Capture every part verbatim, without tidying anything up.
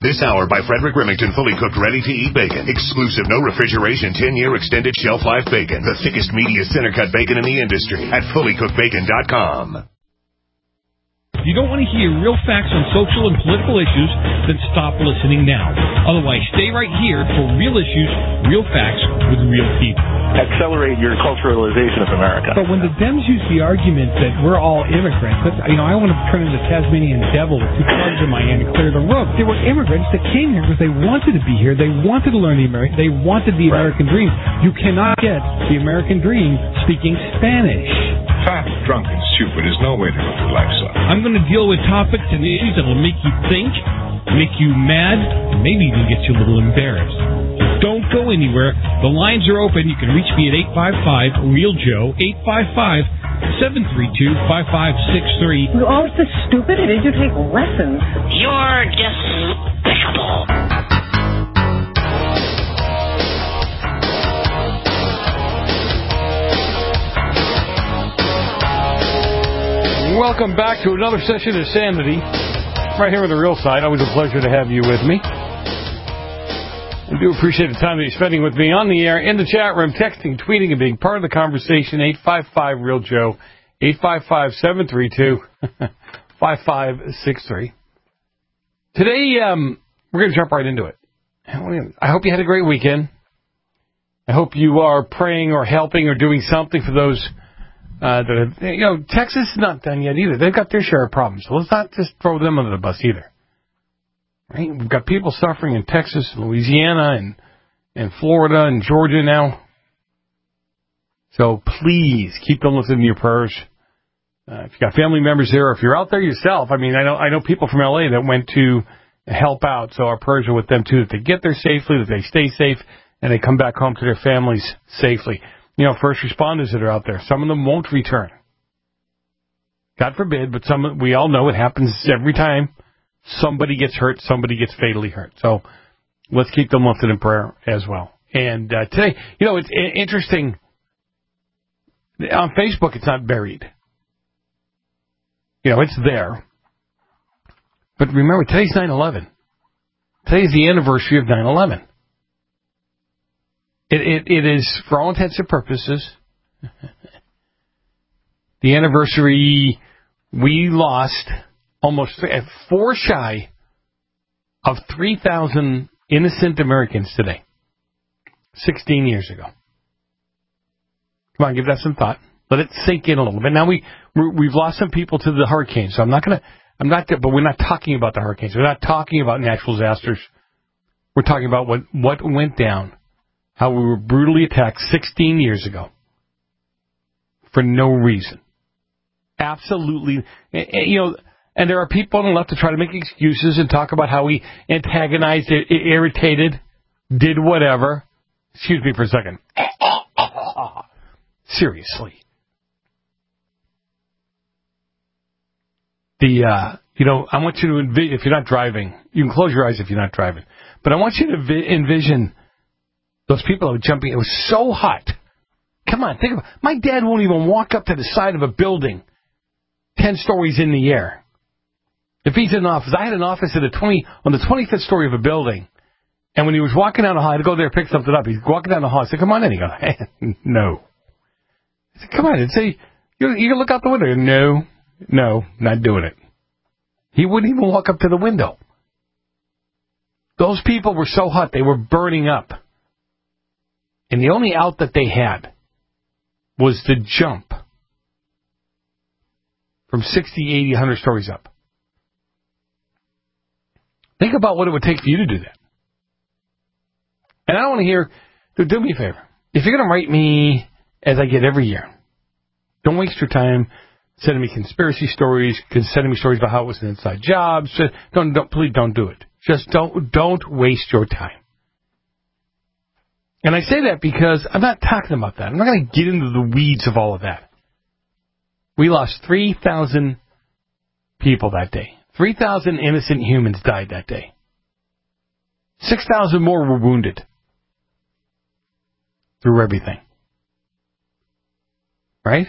This hour by Frederick Remington, fully cooked, ready-to-eat bacon. Exclusive, no refrigeration, ten-year extended shelf life bacon. The thickest, meatiest, center-cut bacon in the industry at fully cooked bacon dot com. If you don't want to hear real facts on social and political issues, then stop listening now. Otherwise, stay right here for real issues, real facts with real people. Accelerate your culturalization of America. But when the Dems use the argument that we're all immigrants, that's, you know, I want to turn into the Tasmanian devil with two clubs in my hand and clear the road. They were immigrants that came here because they wanted to be here. They wanted to learn the American. They wanted the American dream. You cannot get the American dream speaking Spanish. Fat, drunk, and stupid is no way to go through life, son. I'm going to deal with topics and issues that will make you think, make you mad, and maybe even get you a little embarrassed. Don't go anywhere. The lines are open. You can reach me at eight five five, real Joe, eight five five, seven three two, five five six three. You're always this stupid. Did you take lessons? You're despicable. Welcome back to another session of Sanity, right here on the Real Side. Always a pleasure to have you with me. I do appreciate the time that you're spending with me on the air, in the chat room, texting, tweeting, and being part of the conversation. eight five five, real Joe, eight five five, seven three two, five five six three. Today, um, we're going to jump right into it. I hope you had a great weekend. I hope you are praying or helping or doing something for those Uh, the, you know, Texas is not done yet either. They've got their share of problems. So let's not just throw them under the bus either. Right? We've got people suffering in Texas, Louisiana, and, and Florida, and Georgia now. So please keep them lifted in your prayers. Uh, if you've got family members there, or if you're out there yourself, I mean, I know I know people from L A that went to help out. So our prayers are with them too, that they get there safely, that they stay safe, and they come back home to their families safely. You know, first responders that are out there, some of them won't return. God forbid, but some we all know it happens every time somebody gets hurt, somebody gets fatally hurt. So let's keep them lifted in prayer as well. And uh, today, you know, it's interesting. On Facebook, it's not buried. You know, it's there. But remember, today's nine eleven. Today's the anniversary of nine eleven. It, it, it is, for all intents and purposes, the anniversary. We lost almost four shy of three thousand innocent Americans today, sixteen years ago. Come on, give that some thought. Let it sink in a little bit. Now we we've lost some people to the hurricanes, so I'm not gonna. I'm not. But we're not talking about the hurricanes. We're not talking about natural disasters. We're talking about what what went down. How we were brutally attacked sixteen years ago for no reason. Absolutely. You know, and there are people on the left to try to make excuses and talk about how we antagonized, irritated, did whatever. Excuse me for a second. Seriously. The, uh, you know, I want you to envision, if you're not driving, you can close your eyes if you're not driving, but I want you to vi- envision those people that were jumping. It was so hot. Come on, think about it. My dad won't even walk up to the side of a building ten stories in the air. If he's in an office, I had an office at a twenty on the twenty-fifth story of a building, and when he was walking down the hall, I'd go there, pick something up. He's walking down the hall. I said, "Come on in." He goes, hey, "No." I said, "Come on." I'd say, "You you can look out the window." No, no, not doing it. He wouldn't even walk up to the window. Those people were so hot, they were burning up. And the only out that they had was to jump from sixty, eighty, one hundred stories up. Think about what it would take for you to do that. And I don't want to hear, do, do me a favor. If you're going to write me, as I get every year, don't waste your time sending me conspiracy stories, sending me stories about how it was an inside job. So don't, don't, please don't do it. Just don't, don't waste your time. And I say that because I'm not talking about that. I'm not going to get into the weeds of all of that. We lost three thousand people that day. three thousand innocent humans died that day. six thousand more were wounded through everything. Right?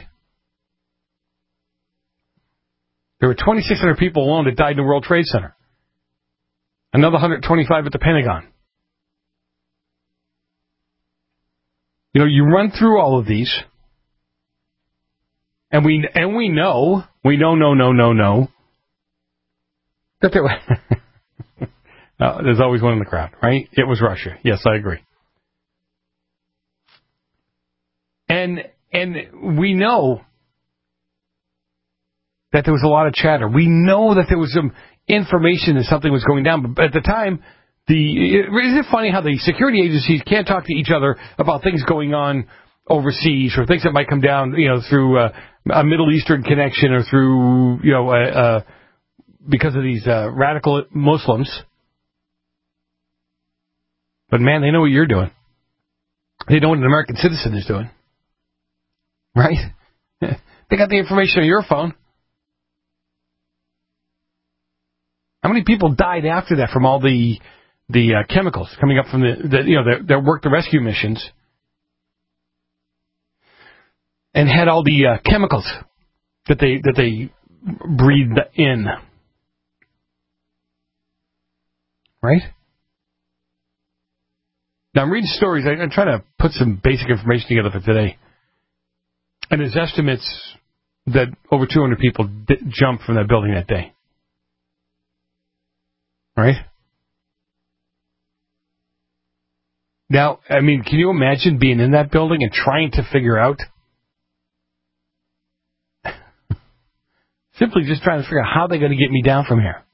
There were twenty-six hundred people alone that died in the World Trade Center. Another one hundred twenty-five at the Pentagon. You know, you run through all of these, and we and we know, we know, no, no, no, no, that there no, there's always one in the crowd, right? It was Russia. Yes, I agree. And and we know that there was a lot of chatter. We know that there was some information that something was going down, but at the time, the isn't it funny how the security agencies can't talk to each other about things going on overseas or things that might come down, you know, through uh, a Middle Eastern connection or through, you know, uh, uh, because of these uh, radical Muslims. But man, they know what you're doing. They know what an American citizen is doing, right? They got the information on your phone. How many people died after that from all the the uh, chemicals coming up from the, the you know, that, that worked the rescue missions and had all the uh, chemicals that they that they breathed in, right? Now I'm reading stories. I, I'm trying to put some basic information together for today, and there's estimates that over two hundred people d- jumped from that building that day, right? Now, I mean, can you imagine being in that building and trying to figure out, simply just trying to figure out how they're going to get me down from here?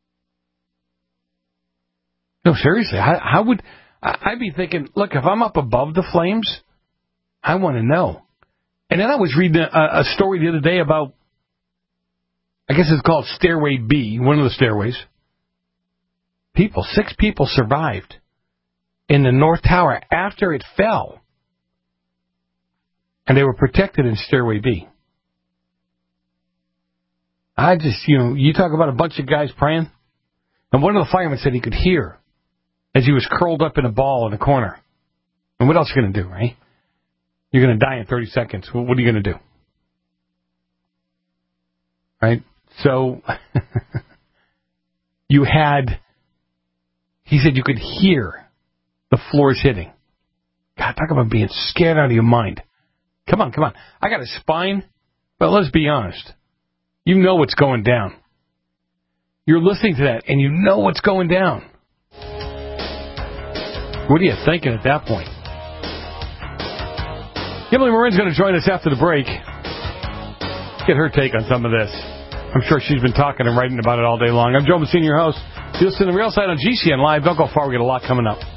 No, seriously, how, how would, I'd be thinking, look, if I'm up above the flames, I want to know. And then I was reading a, a story the other day about, I guess it's called Stairway B, one of the stairways. People, six people survived in the North Tower after it fell. And they were protected in Stairway B. I just, you know, you talk about a bunch of guys praying. And one of the firemen said he could hear as he was curled up in a ball in a corner. And what else are you going to do, right? You're going to die in thirty seconds. Well, what are you going to do? Right? So, you had, he said you could hear the floors hitting. God, talk about being scared out of your mind. Come on, come on. I got a spine, but let's be honest. You know what's going down. You're listening to that, and you know what's going down. What are you thinking at that point? Kimberly Marin's going to join us after the break. Get her take on some of this. I'm sure she's been talking and writing about it all day long. I'm Joe Messina, your host. You listen to The Real Side on G C N Live. Don't go far. We got a lot coming up.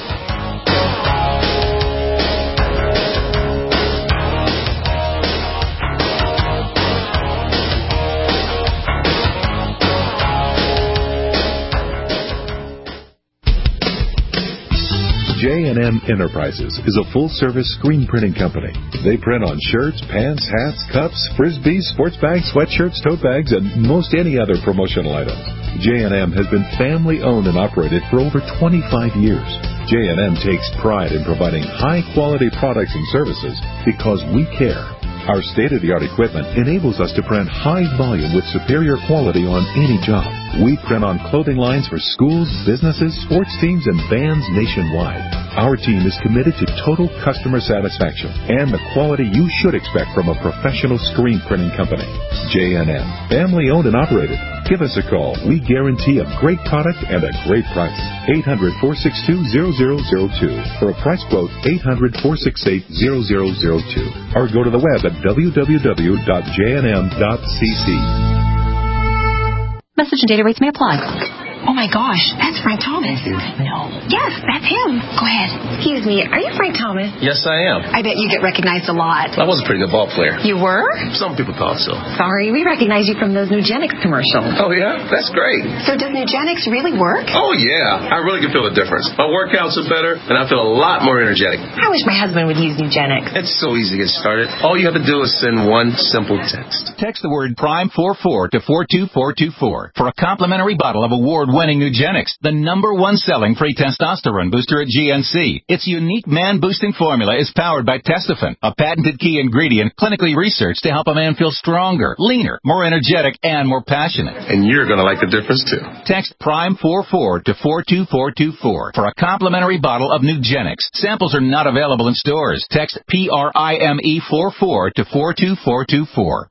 J and M Enterprises is a full-service screen printing company. They print on shirts, pants, hats, cups, frisbees, sports bags, sweatshirts, tote bags, and most any other promotional items. J and M has been family-owned and operated for over twenty-five years. J and M takes pride in providing high-quality products and services because we care. Our state-of-the-art equipment enables us to print high volume with superior quality on any job. We print on clothing lines for schools, businesses, sports teams, and bands nationwide. Our team is committed to total customer satisfaction and the quality you should expect from a professional screen printing company. J and M, family-owned and operated. Give us a call. We guarantee a great product and a great price. eight hundred, four six two, zero zero zero two. For a price quote, eight hundred, four six eight, zero zero zero two. Or go to the web at w w w dot j n m dot c c. Message and data rates may apply. Oh, my gosh, that's Frank Thomas. No. Yes, that's him. Go ahead. Excuse me, are you Frank Thomas? Yes, I am. I bet you get recognized a lot. I was a pretty good ball player. You were? Some people thought so. Sorry, we recognize you from those Nugenix commercials. Oh, yeah? That's great. So does Nugenix really work? Oh, yeah. I really can feel the difference. My workouts are better, and I feel a lot more energetic. I wish my husband would use Nugenix. It's so easy to get started. All you have to do is send one simple text. Text the word Prime four four to four two four two four for a complimentary bottle of award-winning award-winning Nugenix, the number one selling free testosterone booster at G N C. Its unique man-boosting formula is powered by Testofen, a patented key ingredient clinically researched to help a man feel stronger, leaner, more energetic, and more passionate. And you're going to like the difference, too. Text Prime forty-four to four two four two four for a complimentary bottle of Nugenix. Samples are not available in stores. Text P R I M E forty-four to four two four two four.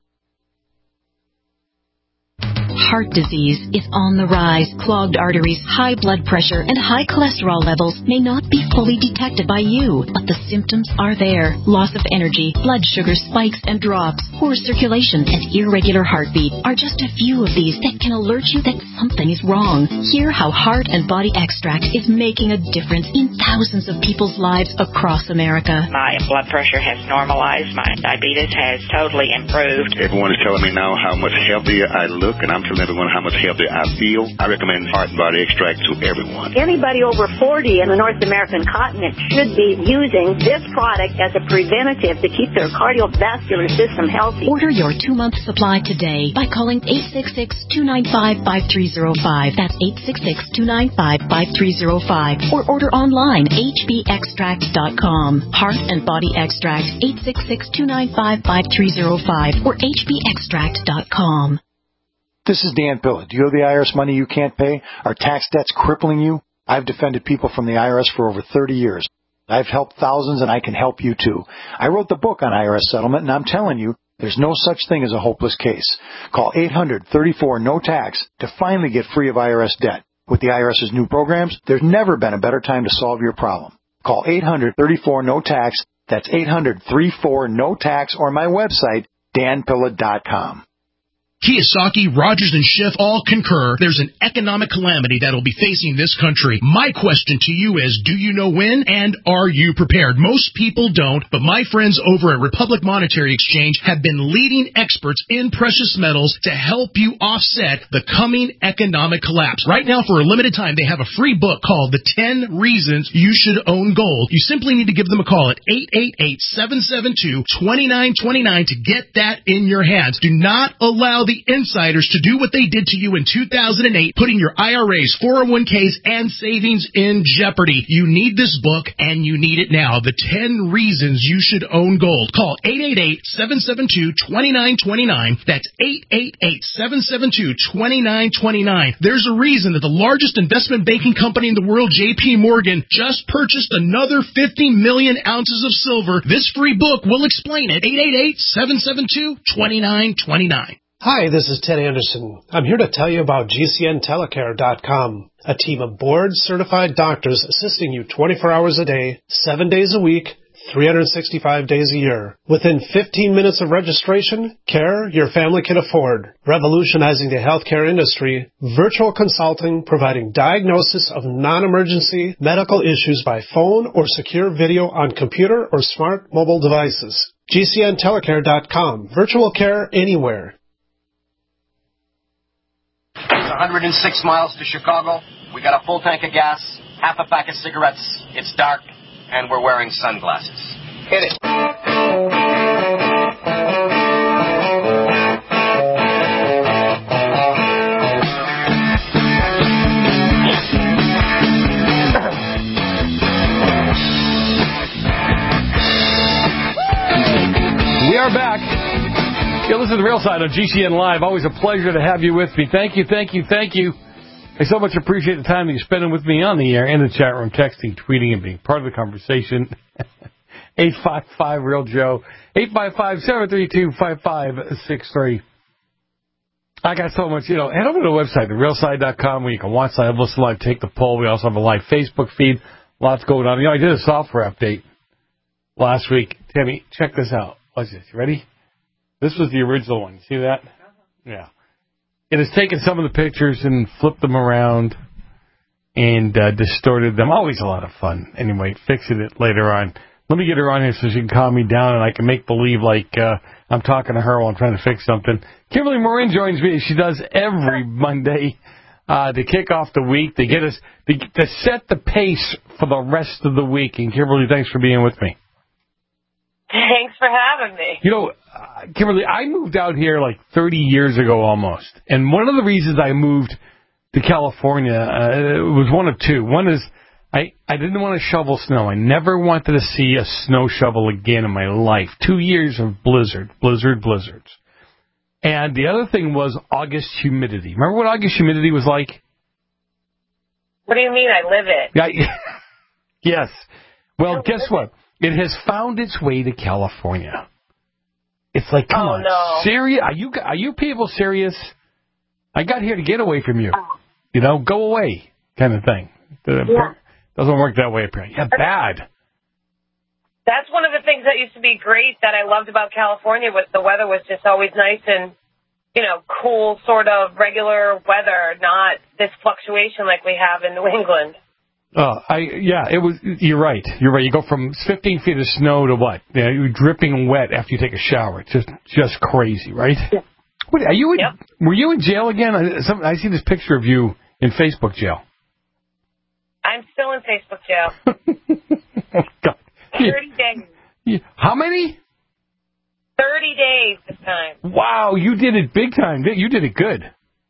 Heart disease is on the rise. Clogged arteries, high blood pressure, and high cholesterol levels may not be fully detected by you, but the symptoms are there. Loss of energy, blood sugar spikes and drops, poor circulation, and irregular heartbeat are just a few of these that can alert you that something is wrong. Hear how Heart and Body Extract is making a difference in thousands of people's lives across America. My blood pressure has normalized. My diabetes has totally improved. Everyone is telling me now how much healthier I look, and I'm telling everyone how much healthier I feel. I recommend Heart and Body Extract to everyone. Anybody over forty in the North American continent should be using this product as a preventative to keep their cardiovascular system healthy. Order your two-month supply today by calling eight six six, two nine five, five three zero five. That's eight six six, two nine five, five three zero five. Or order online, h b extract dot com. Heart and Body Extract, eight six six, two nine five, five three zero five or h b extract dot com. This is Dan Pilla. Do you owe the I R S money you can't pay? Are tax debts crippling you? I've defended people from the I R S for over thirty years. I've helped thousands, and I can help you, too. I wrote the book on I R S settlement, and I'm telling you, there's no such thing as a hopeless case. Call eight hundred, thirty-four, no tax to finally get free of I R S debt. With the IRS's new programs, there's never been a better time to solve your problem. Call eight hundred, thirty-four, no tax. That's eight hundred, thirty-four, no tax, or my website, dan pilla dot com. Kiyosaki, Rogers, and Schiff all concur there's an economic calamity that will be facing this country. My question to you is, do you know when, and are you prepared? Most people don't, but my friends over at Republic Monetary Exchange have been leading experts in precious metals to help you offset the coming economic collapse. Right now, for a limited time, they have a free book called The ten Reasons You Should Own Gold. You simply need to give them a call at eight eight eight, seven seven two, two nine two nine to get that in your hands. Do not allow the insiders to do what they did to you in two thousand eight, putting your I R As, four oh one k's, and savings in jeopardy. You need this book, and you need it now. The ten Reasons You Should Own Gold. Call eight eight eight, seven seven two, two nine two nine. That's eight eight eight, seven seven two, two nine two nine. There's a reason that the largest investment banking company in the world, J P Morgan, just purchased another fifty million ounces of silver. This free book will explain it. eight eight eight, seven seven two, two nine two nine. Hi, this is Ted Anderson. I'm here to tell you about G C N telecare dot com, a team of board-certified doctors assisting you twenty-four hours a day, seven days a week, three hundred sixty-five days a year. Within fifteen minutes of registration, care your family can afford. Revolutionizing the healthcare industry, virtual consulting providing diagnosis of non-emergency medical issues by phone or secure video on computer or smart mobile devices. G C N telecare dot com. Virtual care anywhere. one hundred six miles to Chicago. We got a full tank of gas, half a pack of cigarettes. It's dark, and we're wearing sunglasses. Hit it. We are back. You listen to the Real Side on G C N Live. Always a pleasure to have you with me. Thank you, thank you, thank you. I so much appreciate the time that you're spending with me on the air, in the chat room, texting, tweeting, and being part of the conversation. eight five five, real Joe. eight five five, seven three two, five five six three. I got so much, you know, head over to the website, the real side dot com, where you can watch live, listen live, take the poll. We also have a live Facebook feed. Lots going on. You know, I did a software update last week. Tammy, check this out. Watch this. You ready? This was the original one. See that? Yeah. It has taken some of the pictures and flipped them around and uh, distorted them. Always a lot of fun. Anyway, fixing it later on. Let me get her on here so she can calm me down and I can make believe like uh, I'm talking to her while I'm trying to fix something. Kimberly Morin joins me. She does every Monday uh, to kick off the week. They get us to, to set the pace for the rest of the week. And Kimberly, thanks for being with me. Thanks for having me. You know, uh, Kimberly, I moved out here like thirty years ago almost. And one of the reasons I moved to California, uh, it was one of two. One is I, I didn't want to shovel snow. I never wanted to see a snow shovel again in my life. Two years of blizzard, blizzard, blizzards. And the other thing was August humidity. Remember what August humidity was like? What do you mean I live it? Yeah, yes. Well, guess what? It has found its way to California. It's like, come oh, on, no. serious? Are you are you people serious? I got here to get away from you. You know, go away, kind of thing. Yeah. Doesn't work that way, apparently. Yeah, bad. That's one of the things that used to be great that I loved about California was the weather was just always nice and, you know, cool, sort of regular weather, not this fluctuation like we have in New England. Oh, I yeah, it was. You're right. You're right. You go from fifteen feet of snow to what? Yeah, you're dripping wet after you take a shower. It's just just crazy, right? Yeah. What, are you? In, yep. Were you in jail again? I, some, I see this picture of you in Facebook jail. I'm still in Facebook jail. Oh God. Thirty days. Yeah. How many? Thirty days this time. Wow, you did it big time. You did it good.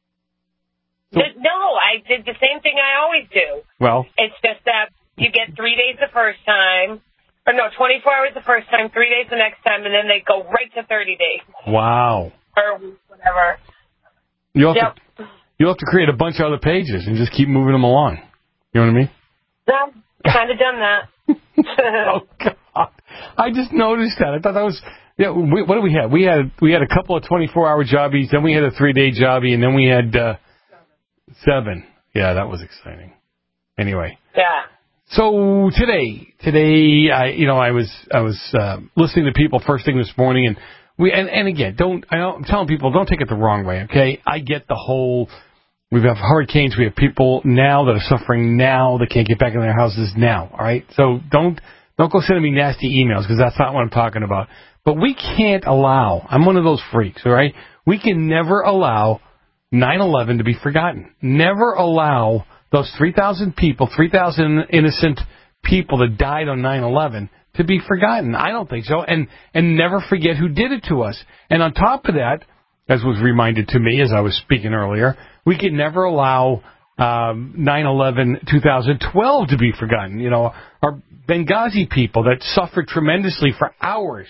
So, no, I did the same thing I always do. Well, it's just that you get three days the first time, or no, twenty-four hours the first time, three days the next time, and then they go right to thirty days. Wow. Or whatever. You'll have, yep. to, you'll have to create a bunch of other pages and just keep moving them along. You know what I mean? Yeah, kind of done that. Oh God! I just noticed that. I thought that was yeah. We, what did we have? We had we had a couple of twenty-four hour jobbies, then we had a three day jobbie, and then we had uh, seven. Yeah, that was exciting. Anyway. Yeah. So today, today, I you know I was I was uh, listening to people first thing this morning, and we and, and again, don't I know, I'm telling people don't take it the wrong way. Okay, I get the whole. We have hurricanes. We have people now that are suffering now that can't get back in their houses now. All right, so don't don't go sending me nasty emails because that's not what I'm talking about. But we can't allow. I'm one of those freaks. All right, we can never allow nine eleven to be forgotten. Never allow those three thousand people, three thousand innocent people that died on nine eleven to be forgotten. I don't think so. And and never forget who did it to us. And on top of that, as was reminded to me as I was speaking earlier, we can never allow um, nine eleven twenty twelve to be forgotten. You know, our Benghazi people that suffered tremendously for hours.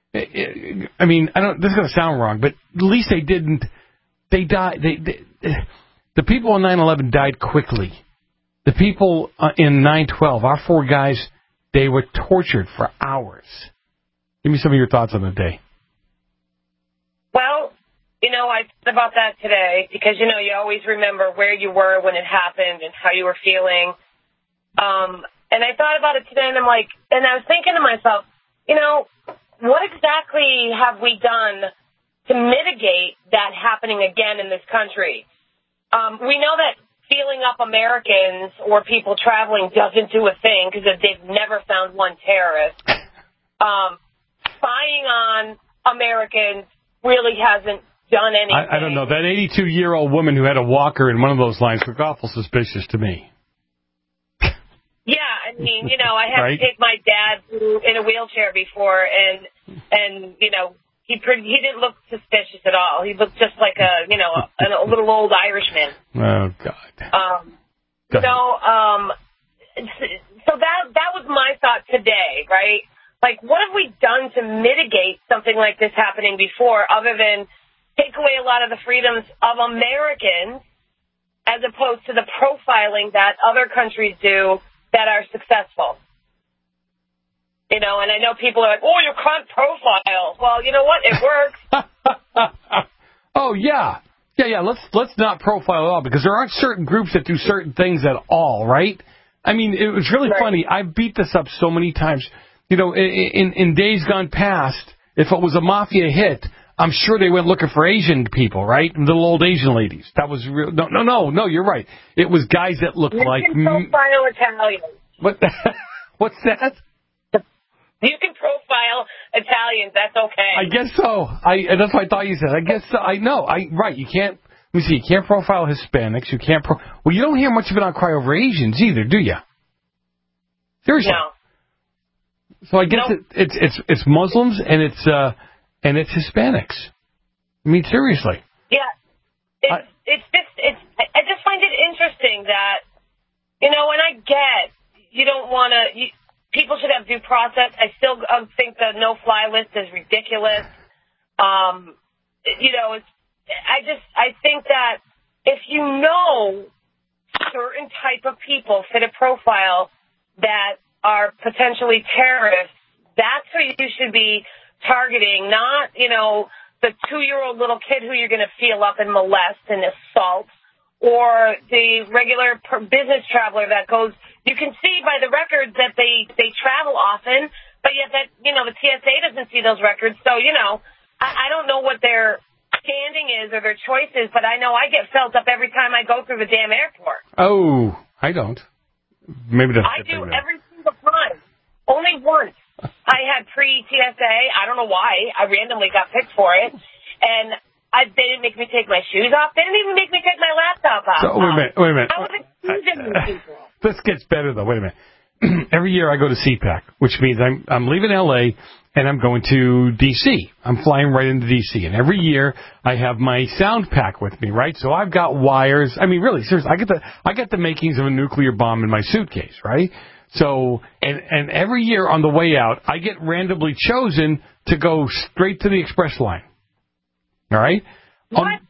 I mean, I don't. This is going to sound wrong, but at least they didn't. They died. They, they, the people on nine eleven died quickly. The people uh, in nine twelve, our four guys, they were tortured for hours. Give me some of your thoughts on the day. Well, you know, I thought about that today because, you know, you always remember where you were when it happened and how you were feeling. Um, and I thought about it today, and I'm like, and I was thinking to myself, you know, what exactly have we done to mitigate that happening again in this country? Um, we know that feeling up Americans or people traveling doesn't do a thing because they've never found one terrorist. Um, spying on Americans really hasn't done anything. I, I don't know. That eighty-two-year-old woman who had a walker in one of those lines looked awful suspicious to me. Yeah, I mean, you know, I had right? to take my dad in a wheelchair before, and, and you know, he pretty, he didn't look suspicious at all. He looked just like a, you know, a, a little old Irishman. Oh, God. Um, you know, um, so that that was my thought today, right? Like, what have we done to mitigate something like this happening before other than take away a lot of the freedoms of Americans as opposed to the profiling that other countries do that are successful? You know, and I know people are like, oh, you can't profile. Well, you know what? It works. Oh, yeah. Yeah, yeah. Let's let's not profile at all because there aren't certain groups that do certain things at all, right? I mean, it was really right. funny. I beat this up so many times. You know, in, in days gone past, if it was a mafia hit, I'm sure they went looking for Asian people, right? Little old Asian ladies. That was real. No, no, no, no. You're right. It was guys that looked you like. You can profile Italians. What? What's that? You can profile Italians. That's okay. I guess so. I that's what I thought you said. I guess so. I know. I right. You can't. Let me see. You can't profile Hispanics. You can't. Pro, well, you don't hear much of it on Cry Over Asians either, do you? Seriously. No. So I guess nope. it, it's it's it's Muslims and it's uh and it's Hispanics. I mean, seriously. Yeah. It's, it's just, it's, I just find it interesting that, you know, and I get you don't want to, people should have due process. I still um, think the no-fly list is ridiculous. Um, you know, it's, I just, I think that if you know certain type of people fit a profile that are potentially terrorists, that's who you should be targeting, not, you know, the two-year-old little kid who you're going to feel up and molest and assault, or the regular business traveler that goes, you can see by the records that they, they travel often, but yet that, you know, the T S A doesn't see those records. So, you know, I, I don't know what their standing is or their choice is, but I know I get felt up every time I go through the damn airport. Oh, I don't. Maybe that's I do every single time. Only once. I had pre-T S A. I don't know why. I randomly got picked for it. And I, they didn't make me take my shoes off. They didn't even make me take my laptop off. So, wait a minute. Wait a minute. I was accusing these people. This gets better, though. Wait a minute. Every year I go to C PAC, which means I'm, I'm leaving L A and I'm going to D C. I'm flying right into D C. And every year I have my sound pack with me, right? So I've got wires. I mean, really, seriously, I get the, I get the makings of a nuclear bomb in my suitcase, right? So, and, and every year on the way out, I get randomly chosen to go straight to the express line. All right? What? On,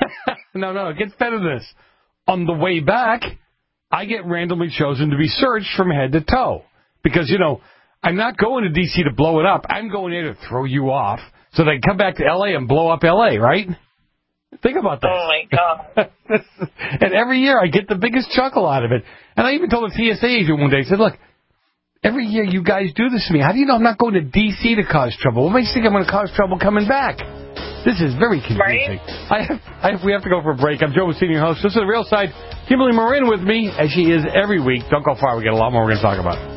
no, no, it gets better than this. On the way back, I get randomly chosen to be searched from head to toe. Because, you know, I'm not going to D C to blow it up. I'm going there to throw you off so they can come back to L A and blow up L A, right? Think about that. Oh, my God. And every year I get the biggest chuckle out of it. And I even told the T S A agent one day, I said, look, every year you guys do this to me. How do you know I'm not going to D C to cause trouble? What makes you think I'm going to cause trouble coming back? This is very confusing. Right? I have, I have, we have to go for a break. I'm Joe Messina, your host. This is The Real Side. Kimberly Marin with me, as she is every week. Don't go far. We got a lot more we're going to talk about.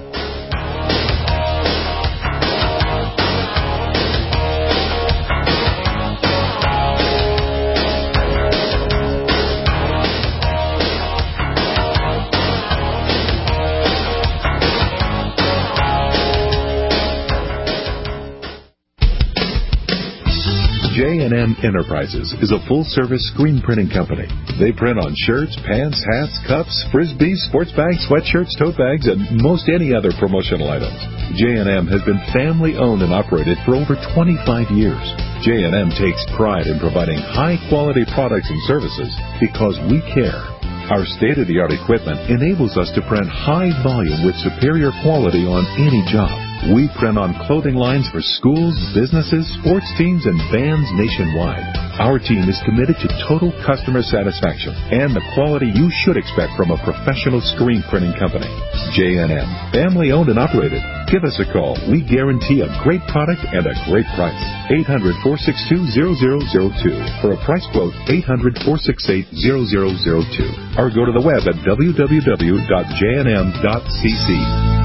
J and M Enterprises is a full-service screen printing company. They print on shirts, pants, hats, cups, frisbees, sports bags, sweatshirts, tote bags, and most any other promotional items. J and M has been family-owned and operated for over twenty-five years. J and M takes pride in providing high-quality products and services because we care. Our state-of-the-art equipment enables us to print high volume with superior quality on any job. We print on clothing lines for schools, businesses, sports teams, and bands nationwide. Our team is committed to total customer satisfaction and the quality you should expect from a professional screen printing company. J and M, family-owned and operated. Give us a call. We guarantee a great product and a great price. eight hundred, four six two, zero zero zero two. For a price quote, eight hundred, four six eight, zero zero zero two. Or go to the web at w w w dot j n m dot c c.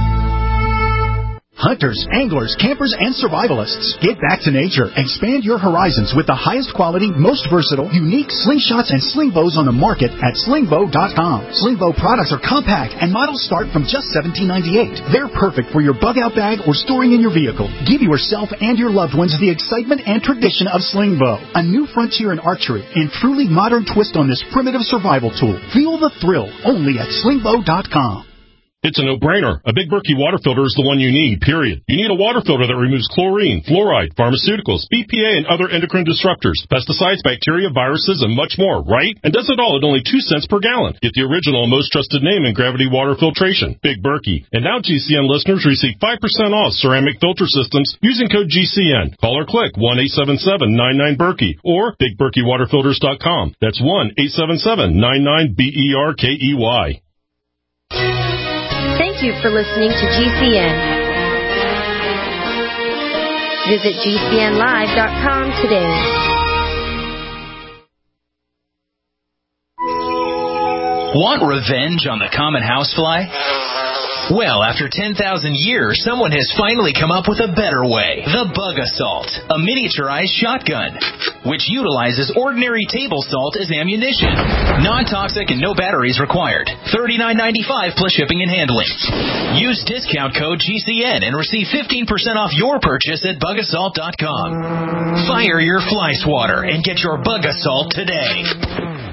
Hunters, anglers, campers, and survivalists. Get back to nature. Expand your horizons with the highest quality, most versatile, unique slingshots and sling bows on the market at sling bow dot com. Sling bow products are compact and models start from just seventeen ninety-eight. They're perfect for your bug-out bag or storing in your vehicle. Give yourself and your loved ones the excitement and tradition of sling bow, a new frontier in archery and truly modern twist on this primitive survival tool. Feel the thrill only at sling bow dot com. It's a no-brainer. A Big Berkey water filter is the one you need, period. You need a water filter that removes chlorine, fluoride, pharmaceuticals, B P A, and other endocrine disruptors, pesticides, bacteria, viruses, and much more, right? And does it all at only two cents per gallon. Get the original and most trusted name in gravity water filtration, Big Berkey. And now G C N listeners receive five percent off ceramic filter systems using code G C N. Call or click one eight seven seven, nine nine, Berkey or big berkey water filters dot com. That's one eight seven seven, nine nine, B E R K E Y. Thank you for listening to G C N. Visit G C N live dot com today. Want revenge on the common housefly? Well, after ten thousand years, someone has finally come up with a better way. The Bug Assault, a miniaturized shotgun, which utilizes ordinary table salt as ammunition. Non-toxic and no batteries required. thirty-nine ninety-five plus shipping and handling. Use discount code G C N and receive fifteen percent off your purchase at bug assault dot com. Fire your fly swatter and get your Bug Assault today.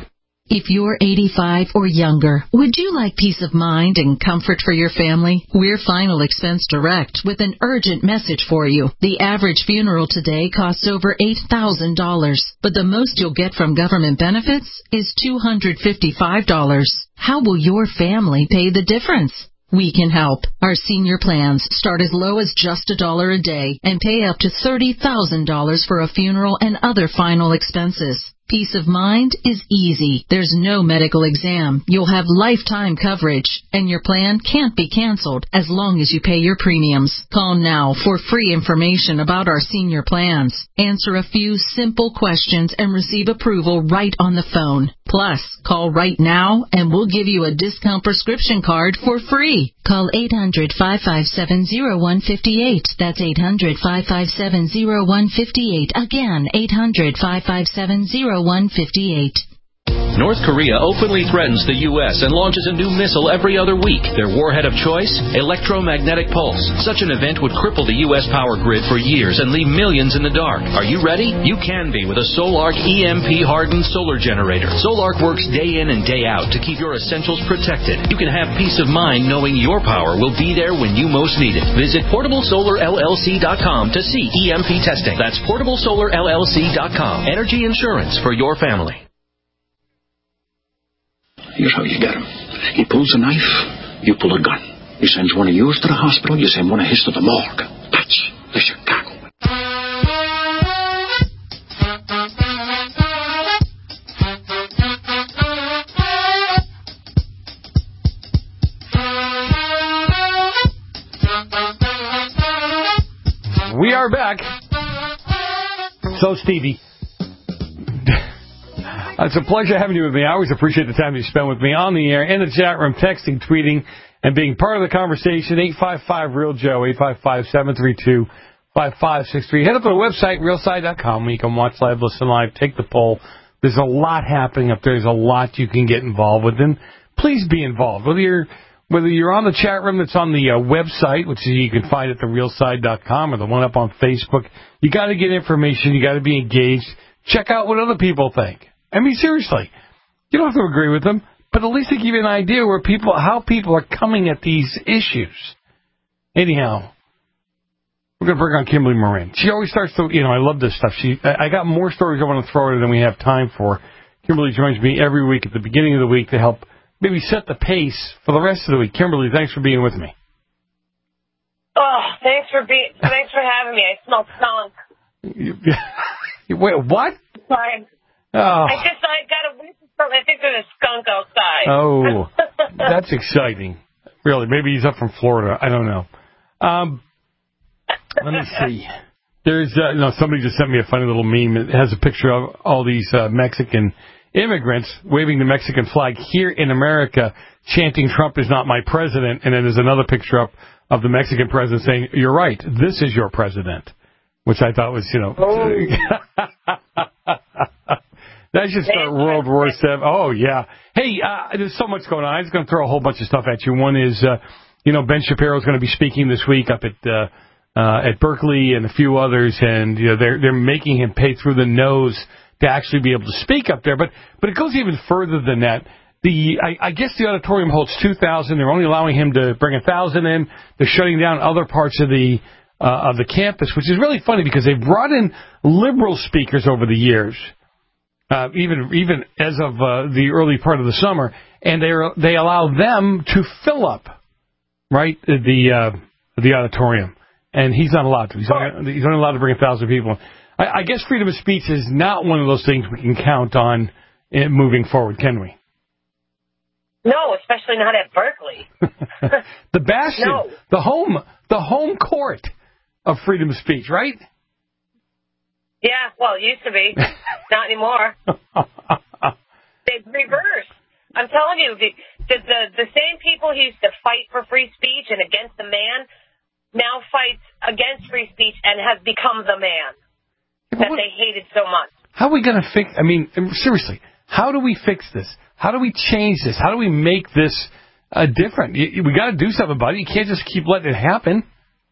If you're eighty-five or younger, would you like peace of mind and comfort for your family? We're Final Expense Direct with an urgent message for you. The average funeral today costs over eight thousand dollars, but the most you'll get from government benefits is two hundred fifty-five dollars. How will your family pay the difference? We can help. Our senior plans start as low as just a dollar a day and pay up to thirty thousand dollars for a funeral and other final expenses. Peace of mind is easy. There's no medical exam. You'll have lifetime coverage, and your plan can't be canceled as long as you pay your premiums. Call now for free information about our senior plans. Answer a few simple questions and receive approval right on the phone. Plus, call right now and we'll give you a discount prescription card for free. Call eight hundred, five five seven, zero one five eight. That's eight hundred, five five seven, zero one five eight. Again, eight hundred, five five seven, zero one five eight. North Korea openly threatens the U S and launches a new missile every other week. Their warhead of choice? Electromagnetic pulse. Such an event would cripple the U S power grid for years and leave millions in the dark. Are you ready? You can be with a Solarc E M P-hardened solar generator. Solarc works day in and day out to keep your essentials protected. You can have peace of mind knowing your power will be there when you most need it. Visit portable solar L L C dot com to see E M P testing. That's portable solar L L C dot com. Energy insurance for your family. Here's how you get him. He pulls a knife, you pull a gun. He sends one of yours to the hospital, you send one of his to the morgue. That's the Chicago way. We are back. So, Stevie, it's a pleasure having you with me. I always appreciate the time you spend with me on the air, in the chat room, texting, tweeting, and being part of the conversation. eight five five, real Joe, eight five five, seven three two, five five six three. Head up to the website, real side dot com, where you can watch live, listen live, take the poll. There's a lot happening up there. There's a lot you can get involved with. And please be involved. Whether you're whether you're on the chat room that's on the uh, website, which you can find at the real side dot com, or the one up on Facebook, you got to get information. You got to be engaged. Check out what other people think. I mean, seriously, you don't have to agree with them, but at least they give you an idea where people, how people are coming at these issues. Anyhow, we're going to bring on Kimberly Moran. She always starts to, you know, I love this stuff. She, I got more stories I want to throw at her than we have time for. Kimberly joins me every week at the beginning of the week to help maybe set the pace for the rest of the week. Kimberly, thanks for being with me. Oh, thanks for being, thanks for having me. I smell skunk. Wait, what? Sorry. Oh. I just I got a whiff of something. I think there's a skunk outside. Oh, that's exciting. Really, maybe he's up from Florida. I don't know. Um, let me see. There's uh, no, somebody just sent me a funny little meme. It has a picture of all these uh, Mexican immigrants waving the Mexican flag here in America, chanting "Trump is not my president," and then there's another picture up of the Mexican president saying, "You're right, this is your president," which I thought was, you know. Oh. That should start World War Seven. Oh, yeah. Hey, uh, there's so much going on. I'm just going to throw a whole bunch of stuff at you. One is, uh, you know, Ben Shapiro is going to be speaking this week up at uh, uh, at Berkeley and a few others, and you know they're they're making him pay through the nose to actually be able to speak up there. But but it goes even further than that. The I, I guess the auditorium holds two thousand. They're only allowing him to bring one thousand in. They're shutting down other parts of the uh, of the campus, which is really funny because they've brought in liberal speakers over the years. Uh, even even as of uh, the early part of the summer, and they they allow them to fill up, right, the uh, the auditorium, and he's not allowed to. He's only, he's only allowed to bring a thousand people. I, I guess freedom of speech is not one of those things we can count on in moving forward, can we? No, especially not at Berkeley. The bastion, no. the home, the home court of freedom of speech, right? Yeah, well, it used to be. Not anymore. They've reversed. I'm telling you, the, the the the same people who used to fight for free speech and against the man now fights against free speech and has become the man that what? they hated so much. How are we going to fix... I mean, seriously, how do we fix this? How do we change this? How do we make this uh, different? We got to do something about it. You can't just keep letting it happen.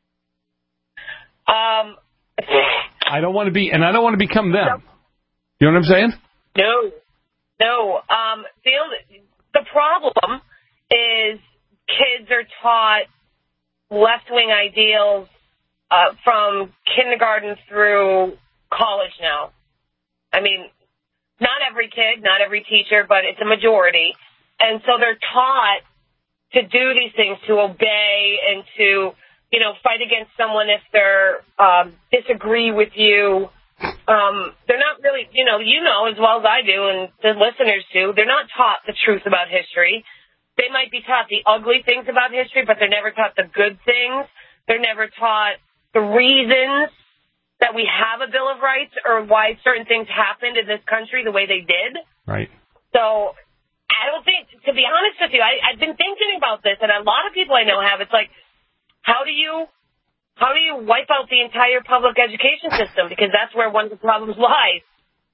Um... I don't want to be, and I don't want to become them. You know what I'm saying? No. No. Um, the, the problem is kids are taught left-wing ideals uh, from kindergarten through college now. I mean, not every kid, not every teacher, but it's a majority. And so they're taught to do these things, to obey and to, you know, fight against someone if they're um, disagree with you. Um, they're not really, you know, you know as well as I do and the listeners do, they're not taught the truth about history. They might be taught the ugly things about history, but they're never taught the good things. They're never taught the reasons that we have a Bill of Rights or why certain things happened in this country the way they did. Right. So I don't think, to be honest with you, I, I've been thinking about this, and a lot of people I know have. It's like, how do you how do you wipe out the entire public education system? Because that's where one of the problems lies.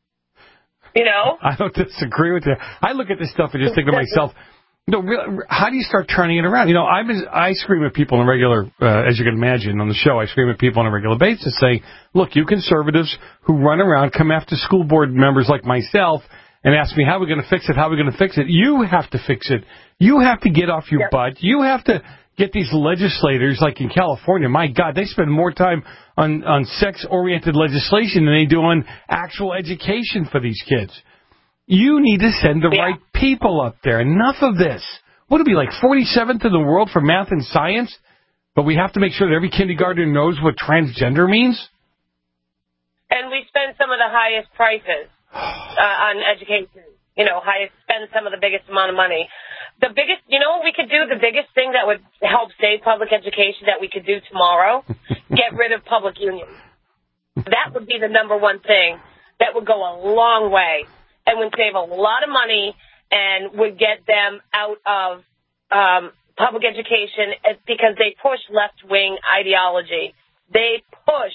You know? I don't disagree with you. I look at this stuff and just think to myself, no, really, how do you start turning it around? You know, I I scream at people on a regular, uh, as you can imagine, on the show, I scream at people on a regular basis saying, look, you conservatives who run around, come after school board members like myself and ask me, how are we going to fix it? How are we going to fix it? You have to fix it. You have to get off your yep. butt. You have to get these legislators, like in California, my God, they spend more time on, on sex-oriented legislation than they do on actual education for these kids. You need to send the yeah. right people up there. Enough of this. What would it be, like forty-seventh in the world for math and science? But we have to make sure that every kindergartner knows what transgender means? And we spend some of the highest prices uh, on education. You know, highest, spend some of the biggest amount of money. The biggest, you know what we could do? The biggest thing that would help save public education that we could do tomorrow? Get rid of public unions. That would be the number one thing that would go a long way. And would save a lot of money and would get them out of um, public education because they push left-wing ideology. They push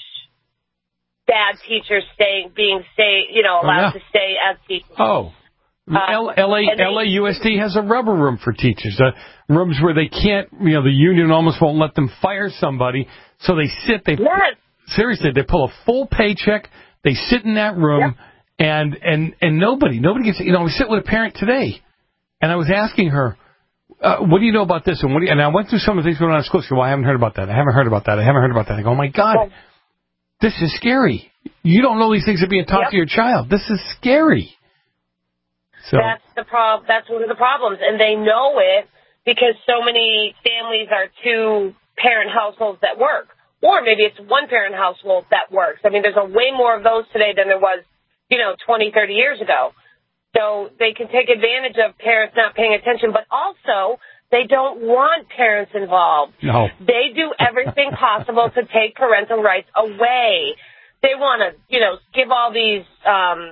bad teachers staying, being stay, you know, allowed oh, yeah. to stay as teachers. Oh, uh, L- LA, they, L A U S D has a rubber room for teachers. Uh, rooms where they can't, you know, the union almost won't let them fire somebody, so they sit. They yes. seriously, they pull a full paycheck. They sit in that room. Yep. And, and, and nobody, nobody gets, you know, I was sitting with a parent today, and I was asking her, uh, what do you know about this? And what do you, and I went through some of the things going on in school. She said, well, I haven't heard about that. I haven't heard about that. I haven't heard about that. I go, oh my God, this is scary. You don't know these things are being taught yep. to your child. This is scary. So that's the prob, that's one of the problems. And they know it because so many families are two parent households that work. Or maybe it's one parent household that works. I mean, there's a way more of those today than there was, you know, twenty, thirty years ago. So they can take advantage of parents not paying attention, but also they don't want parents involved. No. They do everything possible to take parental rights away. They want to, you know, give all these um,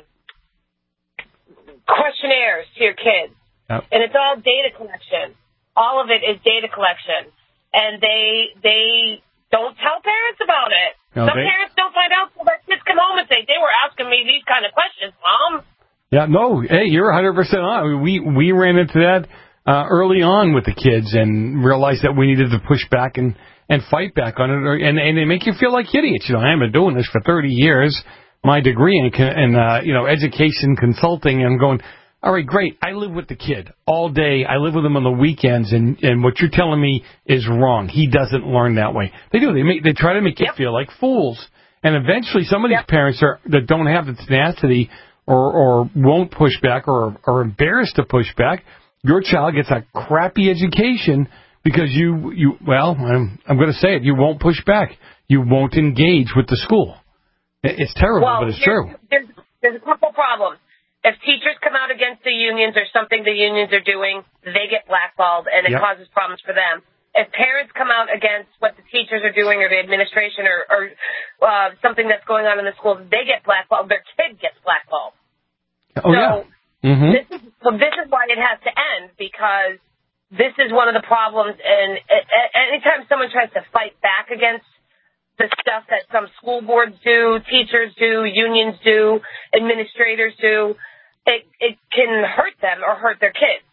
questionnaires to your kids. Yep. And it's all data collection. All of it is data collection. And they they don't tell parents about it. No, Some they... parents don't find out until their kids come home and say, they were asking me these kind of questions, Mom. Yeah, no, hey, you're one hundred percent on. I mean, we, we ran into that uh, early on with the kids and realized that we needed to push back and, and fight back on it. And, and they make you feel like idiots. You know, I've been doing this for thirty years, my degree in, in uh, you know, education consulting, and I'm going, all right, great. I live with the kid all day. I live with him on the weekends, and, and what you're telling me is wrong. He doesn't learn that way. They do. They make, they try to make yep. you feel like fools. And eventually some of these yep. parents are that don't have the tenacity or, or won't push back or are embarrassed to push back. Your child gets a crappy education because you, you well, I'm, I'm going to say it, you won't push back. You won't engage with the school. It's terrible, well, but it's true. There's, there's a couple problems. If teachers come out against the unions or something the unions are doing, they get blackballed, and it yep. causes problems for them. If parents come out against what the teachers are doing or the administration or, or uh, something that's going on in the school, they get blackballed. Their kid gets blackballed. Oh, so yeah. Mm-hmm. this is, so this is why it has to end, because this is one of the problems. And anytime someone tries to fight back against the stuff that some school boards do, teachers do, unions do, administrators do, it, it can hurt them or hurt their kids.